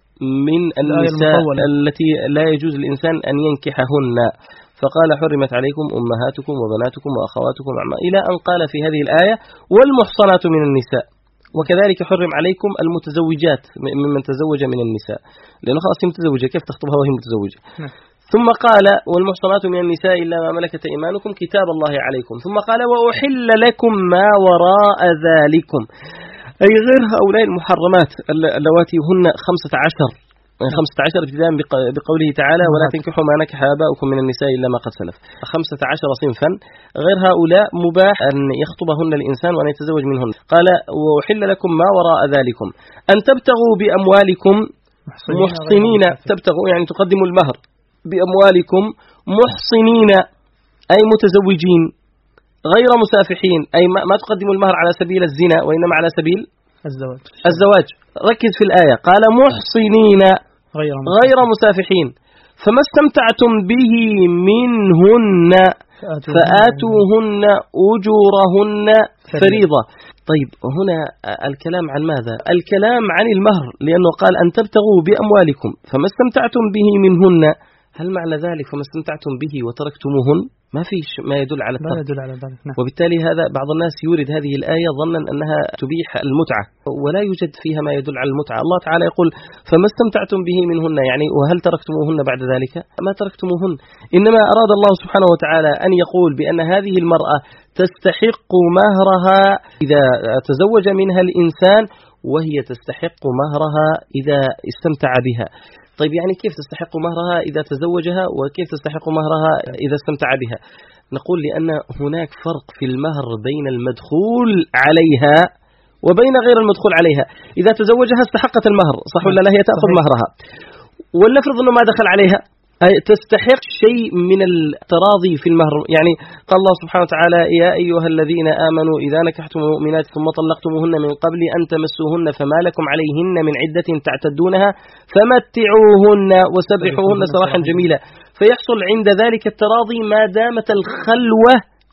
من النساء التي لا يجوز الإنسان أن ينكحهن، فقال: حرمت عليكم أمهاتكم وبناتكم وأخواتكم إلى أن قال في هذه الآية: والمحصنات من النساء. وكذلك حرم عليكم المتزوجات ممن تزوج من النساء، لأنه خلاص متزوجة، كيف تخطبها وهي متزوجة؟ ثم قال: والمحصنات من النساء إلا ما ملكت أيمانكم كتاب الله عليكم. ثم قال: وأحل لكم ما وراء ذلكم، أي غير هؤلاء المحرمات اللواتي هن 15 15 ابتداء بقوله تعالى ولا تنكحوا ما نكح آباؤكم من النساء إلا ما قد سلف. 15 صنفا غير هؤلاء مباح أن يخطبهن الإنسان وأن يتزوج منهن. قال وأحل لكم ما وراء ذلكم أن تبتغوا بأموالكم محصنين، تبتغوا يعني تقدموا المهر بأموالكم محصنين أي متزوجين غير مسافحين، أي ما تقدموا المهر على سبيل الزنا وإنما على سبيل الزواج. ركز في الآية، قال محصنين غير مسافحين، فما استمتعتم به منهن فآتوهن أجورهن فريضة. طيب هنا الكلام عن ماذا؟ الكلام عن المهر، لأنه قال أن تبتغوا بأموالكم فما استمتعتم به منهن، هل معنى ذلك فما استمتعتم به وتركتموهن؟ ما فيش ما يدل على الترك. نعم. وبالتالي هذا بعض الناس يورد هذه الآية ظنا أنها تبيح المتعة، ولا يوجد فيها ما يدل على المتعة. الله تعالى يقول فما استمتعتم به منهن، يعني وهل تركتموهن بعد ذلك؟ ما تركتموهن، إنما أراد الله سبحانه وتعالى أن يقول بأن هذه المرأة تستحق مهرها إذا تزوج منها الإنسان، وهي تستحق مهرها إذا استمتع بها. طيب يعني كيف تستحق مهرها إذا تزوجها وكيف تستحق مهرها إذا استمتع بها؟ نقول لأن هناك فرق في المهر بين المدخول عليها وبين غير المدخول عليها. إذا تزوجها استحقت المهر صح ولا لا؟ هي تأخذ مهرها، ولنفرض أنه ما دخل عليها تستحق شيء من التراضي في المهر. يعني قال الله سبحانه وتعالى يا أيها الذين آمنوا إذا نكحتم المؤمنات ثم طلقتموهن من قبل أن تمسوهن فما لكم عليهن من عدة تعتدونها فمتعوهن وسرحوهن سراحا جميلا، فيحصل عند ذلك التراضي ما دامت الخلوة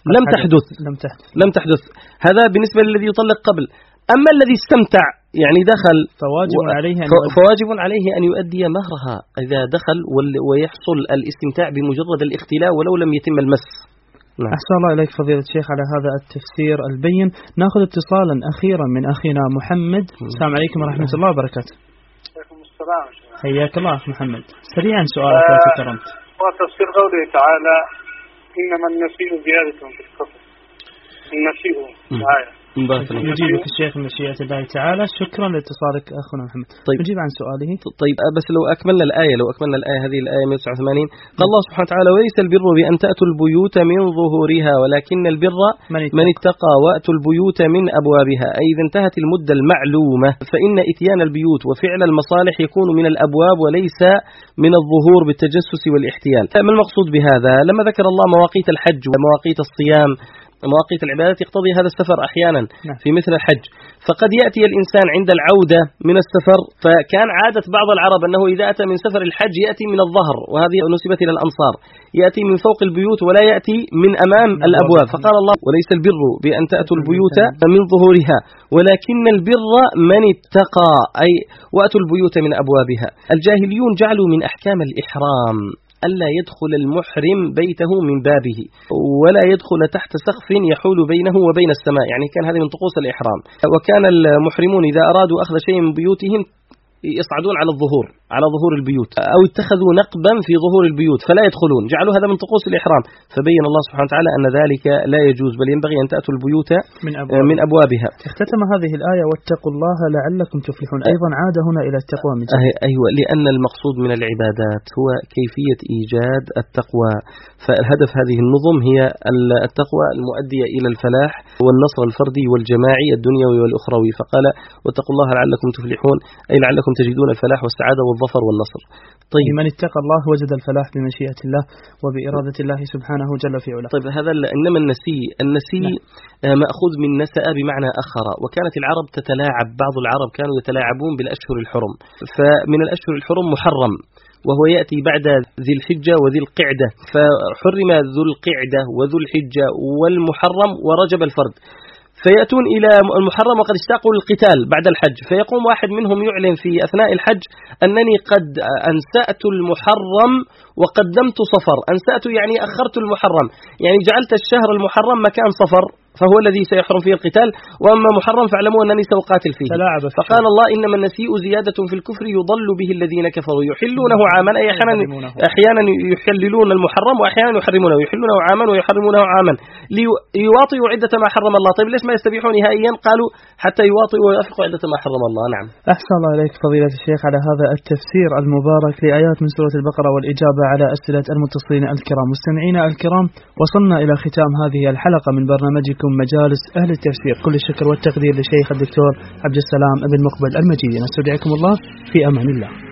لم تحدث. هذا بالنسبة للذي يطلق قبل. أما الذي استمتع يعني دخل فواجب عليه أن يؤدي مهرها إذا دخل ويحصل الاستمتاع بمجرد الاختلاء ولو لم يتم المس. نعم. أحسن الله إليك فضيلة الشيخ على هذا التفسير البين. نأخذ اتصالا أخيرا من أخينا محمد. السلام عليكم ورحمة الله وبركاته. وعليكم السلام. حياك الله محمد، سريعا سؤالك لو تكرمت. وتفسير قوله تعالى إنما النسيء زيادة في الكفر. النسيء آية. نجيبك الشيخ من مشيئة الله تعالى. شكرا لاتصالك أخونا محمد. طيب نجيب عن سؤاله. طيب بس لو أكملنا الآية هذه الآية 189 قال الله سبحانه وتعالى وليس البر بأن تأتوا البيوت من ظهورها ولكن البر من اتقى وأتوا البيوت من أبوابها، أي إذا انتهت المدة المعلومة فإن إتيان البيوت وفعل المصالح يكون من الأبواب وليس من الظهور بالتجسس والاحتيال. ما المقصود بهذا؟ لما ذكر الله مواقيت الحج ومواقيت الصيام مواقيت العبادات يقتضي هذا السفر أحيانا في مثل الحج، فقد يأتي الإنسان عند العودة من السفر، فكان عادة بعض العرب أنه إذا أتى من سفر الحج يأتي من الظهر، وهذه نسبت إلى الأنصار، يأتي من فوق البيوت ولا يأتي من أمام الأبواب. فقال الله وليس البر بأن تأتوا البيوت من ظهورها ولكن البر من اتقى، أي وأتوا البيوت من أبوابها. الجاهليون جعلوا من أحكام الإحرام ألا يدخل المحرم بيته من بابه ولا يدخل تحت سقف يحول بينه وبين السماء، يعني كان هذه من طقوس الإحرام. وكان المحرمون إذا أرادوا أخذ شيء من بيوتهم يصعدون على ظهور البيوت أو اتخذوا نقبا في ظهور البيوت فلا يدخلون، جعلوا هذا من طقوس الإحرام. فبين الله سبحانه وتعالى أن ذلك لا يجوز بل ينبغي أن تأتوا البيوت من أبوابها. اختتم هذه الآية واتقوا الله لعلكم تفلحون، أيضا عاد هنا إلى التقوى من أيوة، لأن المقصود من العبادات هو كيفية إيجاد التقوى، فالهدف هذه النظم هي التقوى المؤدية إلى الفلاح والنصر الفردي والجماعي الدنيوي والأخروي. فقال واتقوا الله لعلكم تفلحون، أي لعلكم تجدون الفلاح والسعادة والظفر والنصر. طيب من اتقى الله وجد الفلاح بمشيئة الله وبإرادة الله سبحانه جل في علاه. طيب هذا إنما النسي مأخوذ من نسأ بمعنى أخر، وكانت العرب تتلاعب، بعض العرب كانوا يتلاعبون بالأشهر الحرم، فمن الأشهر الحرم محرم وهو يأتي بعد ذي الحجة وذي القعدة، فحرم ذو القعدة وذو الحجة والمحرم ورجب الفرد، فيأتون إلى المحرم وقد اشتاقوا للقتال بعد الحج، فيقوم واحد منهم يعلن في أثناء الحج أنني قد أنسأت المحرم وقدمت صفر. أنسأت يعني أخرت المحرم، يعني جعلت الشهر المحرم مكان صفر فهو الذي سيحرم فيه القتال، وأما محرم فاعلموا أنني سأقاتل فيه. فقال الله إنما النسيء زيادة في الكفر يضل به الذين كفروا يحلونه عاما، أي أحيانا يحللون المحرم وأحيانا يحرمونه، يحلونه عاما ويحرمونه عاما ليواطئوا عدة ما حرم الله. طيب ليش ما يستبيحوا نهائيا؟ قالوا حتى يواطئوا ويوافقوا عدة ما حرم الله. نعم. أحسن الله إليك فضيلة الشيخ على هذا التفسير المبارك لآيات من سورة البقرة والإجابة على أسئلة المتصلين الكرام. مستمعينا الكرام، وصلنا إلى ختام هذه الحلقة من برنامجكم مجالس أهل التفسير. كل الشكر والتقدير لشيخ الدكتور عبد السلام بن مقبل المجيدي. نستودعكم الله في أمان الله.